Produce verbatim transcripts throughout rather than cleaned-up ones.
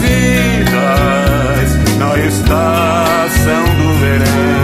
vidas na estação do verão.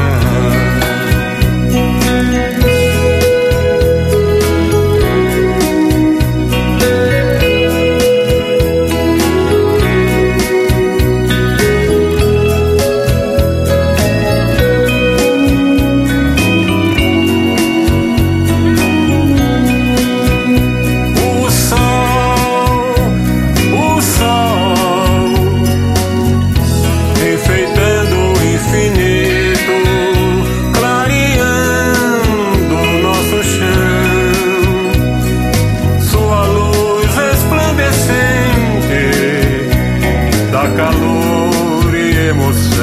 Calor e emoção.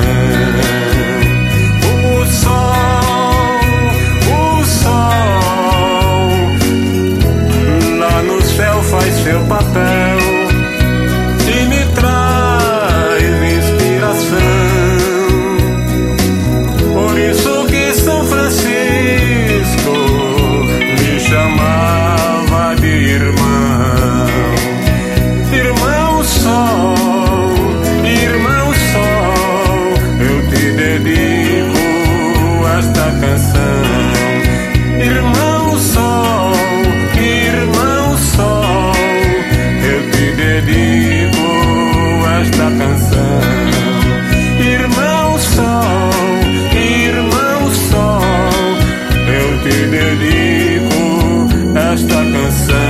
O sol, o sol, lá no céu faz seu papel e me traz inspiração. Por isso que São Francisco me chamava de irmão. Irmão sol, esta canção. Irmão sol, irmão sol, eu te dedico esta canção. Irmão sol, irmão sol, eu te dedico esta canção.